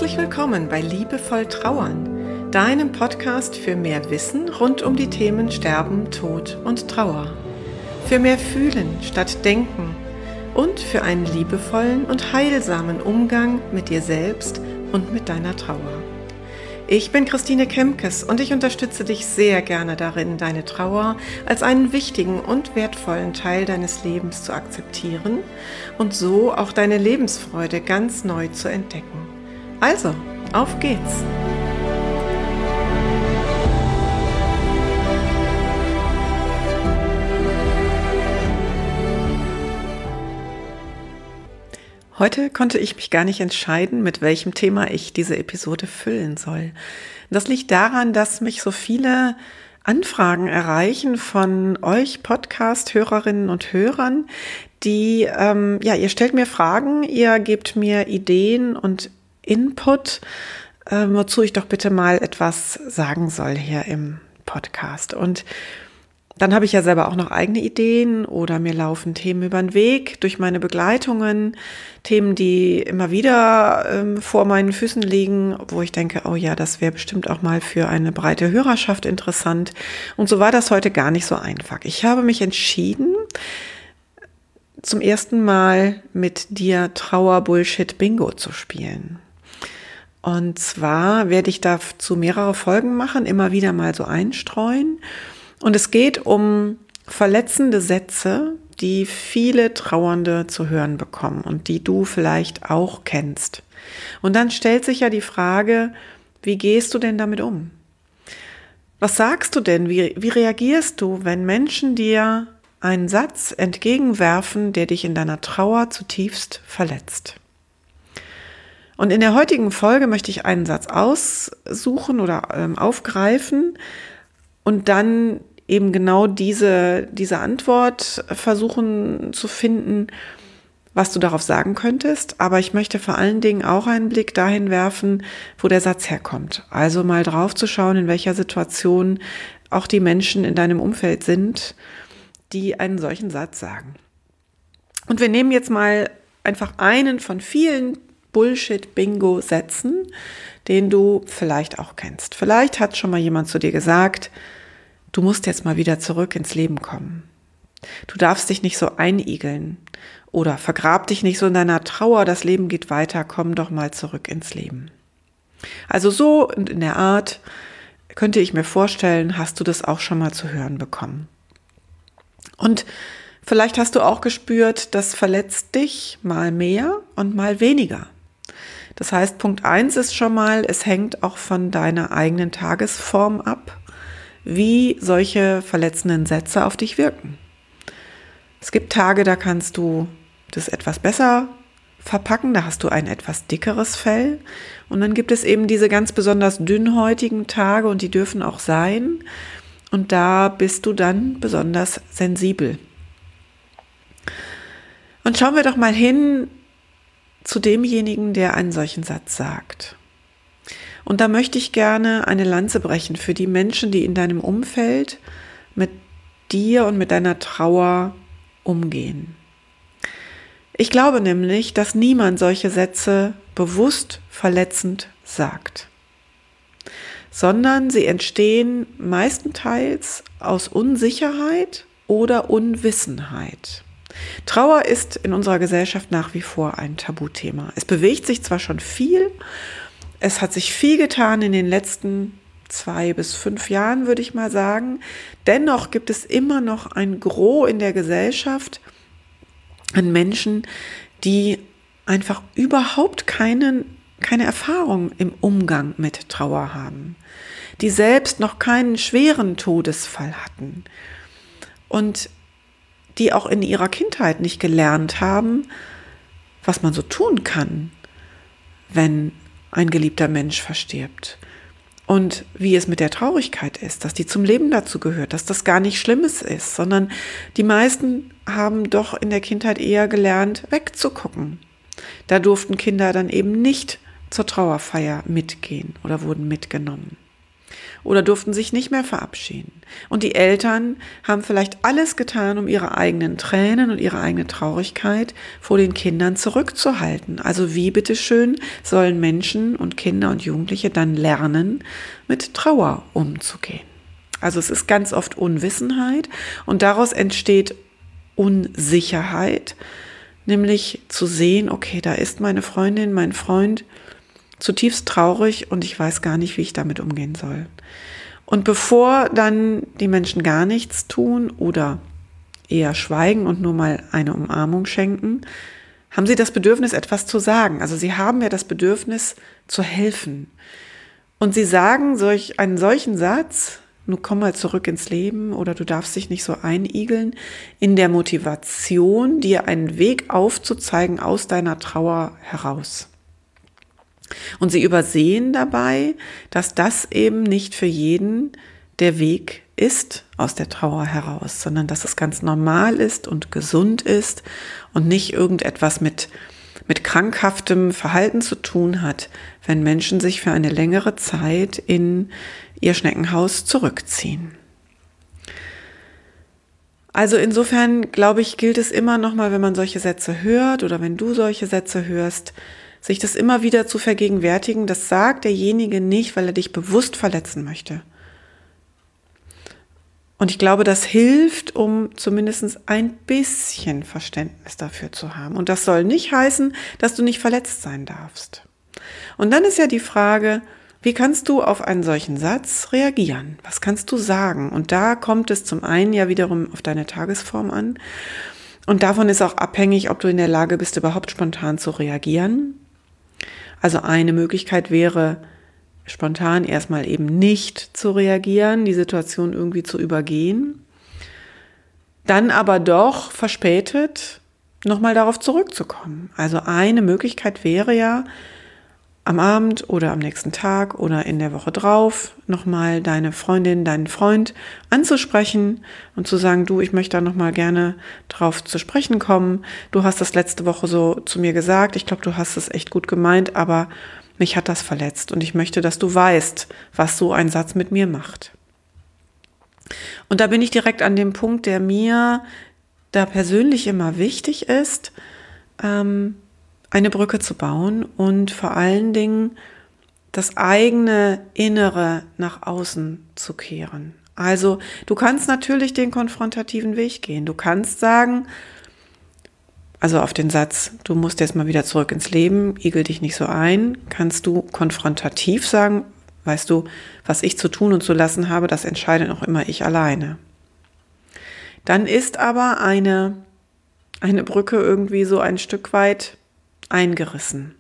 Herzlich willkommen bei Liebevoll Trauern, deinem Podcast für mehr Wissen rund um die Themen Sterben, Tod und Trauer. Für mehr Fühlen statt Denken und für einen liebevollen und heilsamen Umgang mit dir selbst und mit deiner Trauer. Ich bin Christine Kemkes und ich unterstütze dich sehr gerne darin, deine Trauer als einen wichtigen und wertvollen Teil deines Lebens zu akzeptieren und so auch deine Lebensfreude ganz neu zu entdecken. Also, auf geht's! Heute konnte ich mich gar nicht entscheiden, mit welchem Thema ich diese Episode füllen soll. Das liegt daran, dass mich so viele Anfragen erreichen von euch Podcast-Hörerinnen und Hörern, die, ihr stellt mir Fragen, ihr gebt mir Ideen und Input, wozu ich doch bitte mal etwas sagen soll hier im Podcast. Und dann habe ich ja selber auch noch eigene Ideen oder mir laufen Themen über den Weg durch meine Begleitungen, Themen, die immer wieder vor meinen Füßen liegen, wo ich denke, oh ja, das wäre bestimmt auch mal für eine breite Hörerschaft interessant. Und so war das heute gar nicht so einfach. Ich habe mich entschieden, zum ersten Mal mit dir Trauer-Bullshit-Bingo zu spielen. Und zwar werde ich dazu mehrere Folgen machen, immer wieder mal so einstreuen. Und es geht um verletzende Sätze, die viele Trauernde zu hören bekommen und die du vielleicht auch kennst. Und dann stellt sich ja die Frage, wie gehst du denn damit um? Was sagst du denn? Wie reagierst du, wenn Menschen dir einen Satz entgegenwerfen, der dich in deiner Trauer zutiefst verletzt? Und in der heutigen Folge möchte ich einen Satz aussuchen oder aufgreifen und dann eben genau diese Antwort versuchen zu finden, was du darauf sagen könntest. Aber ich möchte vor allen Dingen auch einen Blick dahin werfen, wo der Satz herkommt. Also mal drauf zu schauen, in welcher Situation auch die Menschen in deinem Umfeld sind, die einen solchen Satz sagen. Und wir nehmen jetzt mal einfach einen von vielen Bullshit-Bingo-Sätzen, den du vielleicht auch kennst. Vielleicht hat schon mal jemand zu dir gesagt, du musst jetzt mal wieder zurück ins Leben kommen. Du darfst dich nicht so einigeln oder vergrab dich nicht so in deiner Trauer, das Leben geht weiter, komm doch mal zurück ins Leben. Also so und in der Art könnte ich mir vorstellen, hast du das auch schon mal zu hören bekommen. Und vielleicht hast du auch gespürt, das verletzt dich mal mehr und mal weniger. Das heißt, Punkt 1 ist schon mal, es hängt auch von deiner eigenen Tagesform ab, wie solche verletzenden Sätze auf dich wirken. Es gibt Tage, da kannst du das etwas besser verpacken, da hast du ein etwas dickeres Fell. Und dann gibt es eben diese ganz besonders dünnhäutigen Tage und die dürfen auch sein. Und da bist du dann besonders sensibel. Und schauen wir doch mal hin zu demjenigen, der einen solchen Satz sagt. Und da möchte ich gerne eine Lanze brechen für die Menschen, die in deinem Umfeld mit dir und mit deiner Trauer umgehen. Ich glaube nämlich, dass niemand solche Sätze bewusst verletzend sagt, sondern sie entstehen meistenteils aus Unsicherheit oder Unwissenheit. Trauer ist in unserer Gesellschaft nach wie vor ein Tabuthema. Es bewegt sich zwar schon viel, es hat sich viel getan in den letzten 2 bis 5 Jahren, würde ich mal sagen. Dennoch gibt es immer noch ein Gros in der Gesellschaft an Menschen, die einfach überhaupt keine Erfahrung im Umgang mit Trauer haben, die selbst noch keinen schweren Todesfall hatten und die auch in ihrer Kindheit nicht gelernt haben, was man so tun kann, wenn ein geliebter Mensch verstirbt. Und wie es mit der Traurigkeit ist, dass die zum Leben dazu gehört, dass das gar nicht Schlimmes ist, sondern die meisten haben doch in der Kindheit eher gelernt, wegzugucken. Da durften Kinder dann eben nicht zur Trauerfeier mitgehen oder wurden mitgenommen. oder durften sich nicht mehr verabschieden. Und die Eltern haben vielleicht alles getan, um ihre eigenen Tränen und ihre eigene Traurigkeit vor den Kindern zurückzuhalten. Also wie bitteschön sollen Menschen und Kinder und Jugendliche dann lernen, mit Trauer umzugehen? Also es ist ganz oft Unwissenheit und daraus entsteht Unsicherheit, nämlich zu sehen, okay, da ist meine Freundin, mein Freund zutiefst traurig und ich weiß gar nicht, wie ich damit umgehen soll. Und bevor dann die Menschen gar nichts tun oder eher schweigen und nur mal eine Umarmung schenken, haben sie das Bedürfnis, etwas zu sagen. Also sie haben ja das Bedürfnis zu helfen. Und sie sagen einen solchen Satz, nun komm mal zurück ins Leben oder du darfst dich nicht so einigeln, in der Motivation, dir einen Weg aufzuzeigen aus deiner Trauer heraus. Und sie übersehen dabei, dass das eben nicht für jeden der Weg ist aus der Trauer heraus, sondern dass es ganz normal ist und gesund ist und nicht irgendetwas mit krankhaftem Verhalten zu tun hat, wenn Menschen sich für eine längere Zeit in ihr Schneckenhaus zurückziehen. Also insofern, glaube ich, gilt es immer nochmal, wenn man solche Sätze hört oder wenn du solche Sätze hörst, sich das immer wieder zu vergegenwärtigen, das sagt derjenige nicht, weil er dich bewusst verletzen möchte. Und ich glaube, das hilft, um zumindest ein bisschen Verständnis dafür zu haben. Und das soll nicht heißen, dass du nicht verletzt sein darfst. Und dann ist ja die Frage, wie kannst du auf einen solchen Satz reagieren? Was kannst du sagen? Und da kommt es zum einen ja wiederum auf deine Tagesform an. Und davon ist auch abhängig, ob du in der Lage bist, überhaupt spontan zu reagieren. Also eine Möglichkeit wäre, spontan erstmal eben nicht zu reagieren, die Situation irgendwie zu übergehen, dann aber doch verspätet nochmal darauf zurückzukommen. Also eine Möglichkeit wäre ja, am Abend oder am nächsten Tag oder in der Woche drauf nochmal deine Freundin, deinen Freund anzusprechen und zu sagen, du, ich möchte da nochmal gerne drauf zu sprechen kommen. Du hast das letzte Woche so zu mir gesagt, ich glaube, du hast es echt gut gemeint, aber mich hat das verletzt und ich möchte, dass du weißt, was so ein Satz mit mir macht. Und da bin ich direkt an dem Punkt, der mir da persönlich immer wichtig ist, eine Brücke zu bauen und vor allen Dingen das eigene Innere nach außen zu kehren. Also du kannst natürlich den konfrontativen Weg gehen. Du kannst sagen, also auf den Satz, du musst jetzt mal wieder zurück ins Leben, igel dich nicht so ein, kannst du konfrontativ sagen, weißt du, was ich zu tun und zu lassen habe, das entscheide noch immer ich alleine. Dann ist aber eine Brücke irgendwie so ein Stück weit eingerissen.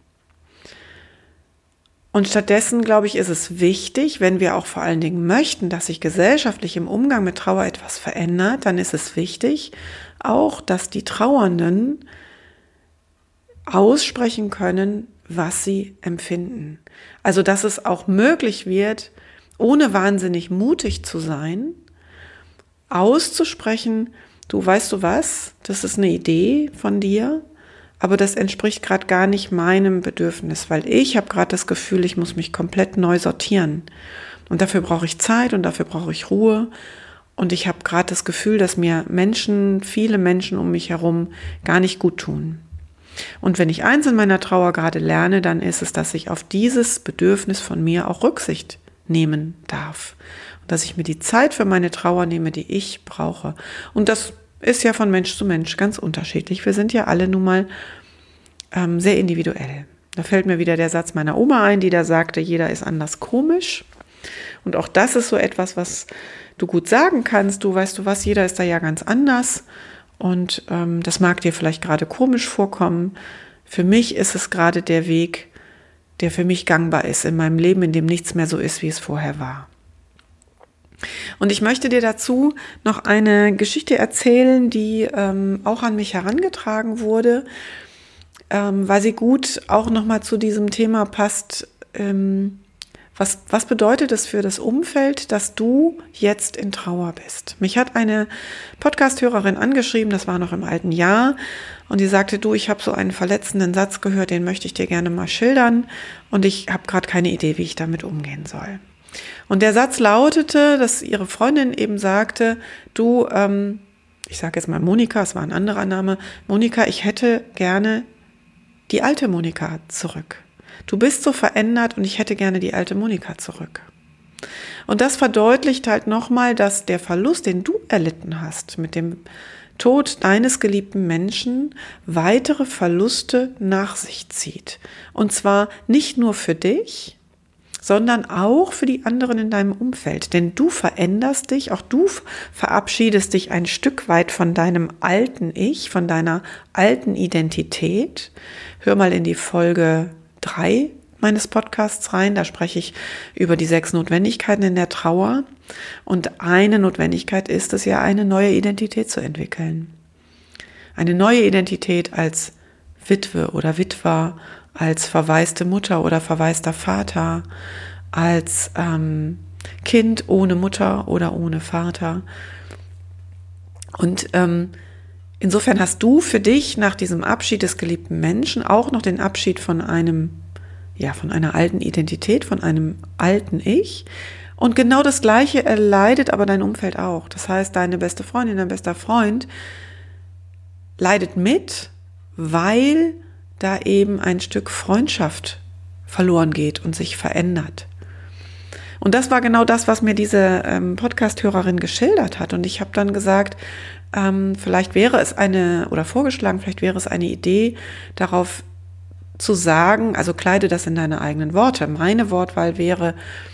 Und stattdessen, glaube ich, ist es wichtig, wenn wir auch vor allen Dingen möchten, dass sich gesellschaftlich im Umgang mit Trauer etwas verändert, dann ist es wichtig, auch, dass die Trauernden aussprechen können, was sie empfinden. Also, dass es auch möglich wird, ohne wahnsinnig mutig zu sein, auszusprechen, du weißt du was, das ist eine Idee von dir, aber das entspricht gerade gar nicht meinem Bedürfnis, weil ich habe gerade das Gefühl, ich muss mich komplett neu sortieren. Und dafür brauche ich Zeit und dafür brauche ich Ruhe. Und ich habe gerade das Gefühl, dass mir viele Menschen um mich herum gar nicht gut tun. Und wenn ich eins in meiner Trauer gerade lerne, dann ist es, dass ich auf dieses Bedürfnis von mir auch Rücksicht nehmen darf. Und dass ich mir die Zeit für meine Trauer nehme, die ich brauche. Und das ist ja von Mensch zu Mensch ganz unterschiedlich. Wir sind ja alle nun mal sehr individuell. Da fällt mir wieder der Satz meiner Oma ein, die da sagte, jeder ist anders komisch. Und auch das ist so etwas, was du gut sagen kannst. Du weißt du was, jeder ist da ja ganz anders. Und das mag dir vielleicht gerade komisch vorkommen. Für mich ist es gerade der Weg, der für mich gangbar ist in meinem Leben, in dem nichts mehr so ist, wie es vorher war. Und ich möchte dir dazu noch eine Geschichte erzählen, die auch an mich herangetragen wurde, weil sie gut auch nochmal zu diesem Thema passt. Was bedeutet es für das Umfeld, dass du jetzt in Trauer bist? Mich hat eine Podcast-Hörerin angeschrieben, das war noch im alten Jahr, und die sagte, du, ich habe so einen verletzenden Satz gehört, den möchte ich dir gerne mal schildern und ich habe gerade keine Idee, wie ich damit umgehen soll. Und der Satz lautete, dass ihre Freundin eben sagte, du, ich sage jetzt mal Monika, es war ein anderer Name, Monika, ich hätte gerne die alte Monika zurück. Du bist so verändert und ich hätte gerne die alte Monika zurück. Und das verdeutlicht halt nochmal, dass der Verlust, den du erlitten hast mit dem Tod deines geliebten Menschen, weitere Verluste nach sich zieht. Und zwar nicht nur für dich, sondern auch für die anderen in deinem Umfeld. Denn du veränderst dich, auch du verabschiedest dich ein Stück weit von deinem alten Ich, von deiner alten Identität. Hör mal in die Folge 3 meines Podcasts rein, da spreche ich über die 6 Notwendigkeiten in der Trauer. Und eine Notwendigkeit ist es ja, eine neue Identität zu entwickeln. Eine neue Identität als Witwe oder Witwer, als verwaiste Mutter oder verwaister Vater, als Kind ohne Mutter oder ohne Vater. Und insofern hast du für dich nach diesem Abschied des geliebten Menschen auch noch den Abschied von einer alten Identität, von einem alten Ich. Und genau das Gleiche erleidet aber dein Umfeld auch. Das heißt, deine beste Freundin, dein bester Freund leidet mit, weil da eben ein Stück Freundschaft verloren geht und sich verändert. Und das war genau das, was mir diese Podcast-Hörerin geschildert hat. Und ich habe dann gesagt, vielleicht wäre es vorgeschlagen, vielleicht wäre es eine Idee, darauf zu sagen, also kleide das in deine eigenen Worte. Meine Wortwahl wäre,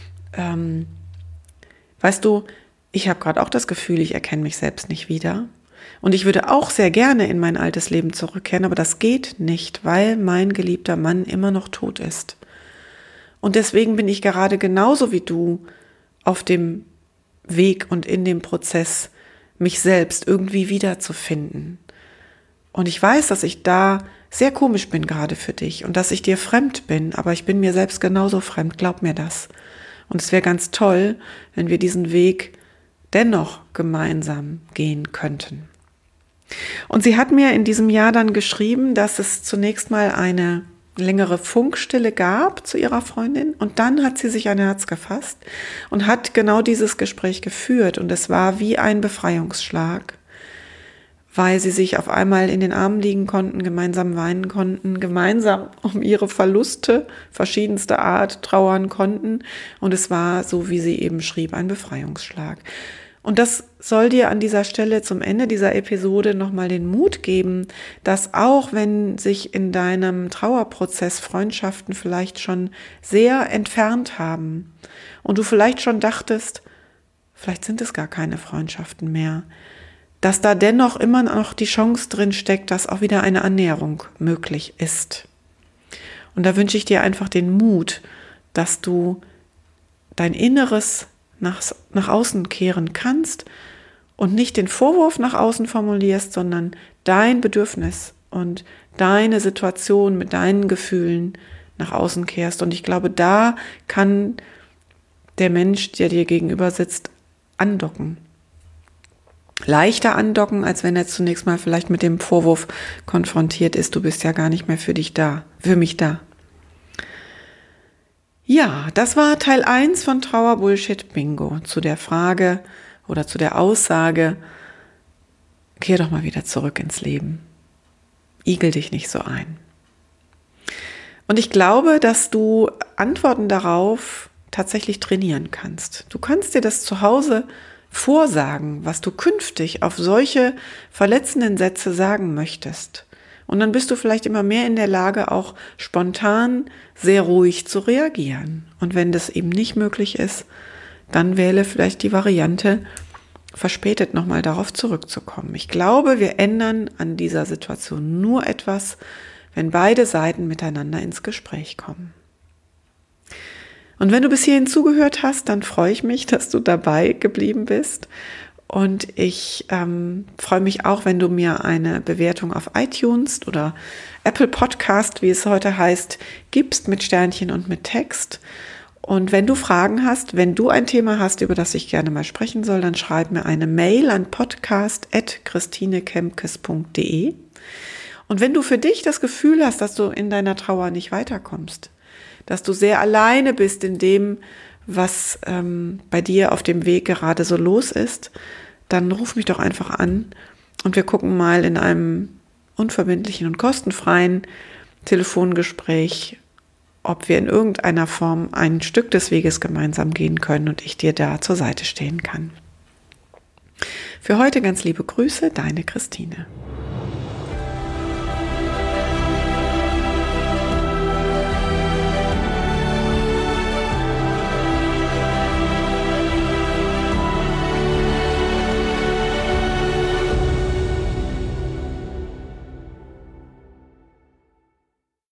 weißt du, ich habe gerade auch das Gefühl, ich erkenne mich selbst nicht wieder. Und ich würde auch sehr gerne in mein altes Leben zurückkehren, aber das geht nicht, weil mein geliebter Mann immer noch tot ist. Und deswegen bin ich gerade genauso wie du auf dem Weg und in dem Prozess, mich selbst irgendwie wiederzufinden. Und ich weiß, dass ich da sehr komisch bin gerade für dich und dass ich dir fremd bin, aber ich bin mir selbst genauso fremd, glaub mir das. Und es wäre ganz toll, wenn wir diesen Weg dennoch gemeinsam gehen könnten. Und sie hat mir in diesem Jahr dann geschrieben, dass es zunächst mal eine längere Funkstille gab zu ihrer Freundin und dann hat sie sich ein Herz gefasst und hat genau dieses Gespräch geführt und es war wie ein Befreiungsschlag, weil sie sich auf einmal in den Armen liegen konnten, gemeinsam weinen konnten, gemeinsam um ihre Verluste verschiedenster Art trauern konnten und es war, so wie sie eben schrieb, ein Befreiungsschlag. Und das soll dir an dieser Stelle zum Ende dieser Episode nochmal den Mut geben, dass auch wenn sich in deinem Trauerprozess Freundschaften vielleicht schon sehr entfernt haben und du vielleicht schon dachtest, vielleicht sind es gar keine Freundschaften mehr, dass da dennoch immer noch die Chance drin steckt, dass auch wieder eine Annäherung möglich ist. Und da wünsche ich dir einfach den Mut, dass du dein Inneres nach außen kehren kannst und nicht den Vorwurf nach außen formulierst, sondern dein Bedürfnis und deine Situation mit deinen Gefühlen nach außen kehrst. Und ich glaube, da kann der Mensch, der dir gegenüber sitzt, andocken. Leichter andocken, als wenn er zunächst mal vielleicht mit dem Vorwurf konfrontiert ist, du bist ja gar nicht mehr für mich da. Ja, das war Teil 1 von Trauer Bullshit Bingo zu der Frage oder zu der Aussage, kehr doch mal wieder zurück ins Leben. Igel dich nicht so ein. Und ich glaube, dass du Antworten darauf tatsächlich trainieren kannst. Du kannst dir das zu Hause vorsagen, was du künftig auf solche verletzenden Sätze sagen möchtest. Und dann bist du vielleicht immer mehr in der Lage, auch spontan sehr ruhig zu reagieren. Und wenn das eben nicht möglich ist, dann wähle vielleicht die Variante, verspätet nochmal darauf zurückzukommen. Ich glaube, wir ändern an dieser Situation nur etwas, wenn beide Seiten miteinander ins Gespräch kommen. Und wenn du bis hierhin zugehört hast, dann freue ich mich, dass du dabei geblieben bist. Und ich freue mich auch, wenn du mir eine Bewertung auf iTunes oder Apple Podcast, wie es heute heißt, gibst mit Sternchen und mit Text. Und wenn du Fragen hast, wenn du ein Thema hast, über das ich gerne mal sprechen soll, dann schreib mir eine Mail an podcast@christinekemkes.de. Und wenn du für dich das Gefühl hast, dass du in deiner Trauer nicht weiterkommst, dass du sehr alleine bist in dem, was bei dir auf dem Weg gerade so los ist, dann ruf mich doch einfach an und wir gucken mal in einem unverbindlichen und kostenfreien Telefongespräch, ob wir in irgendeiner Form ein Stück des Weges gemeinsam gehen können und ich dir da zur Seite stehen kann. Für heute ganz liebe Grüße, deine Christine.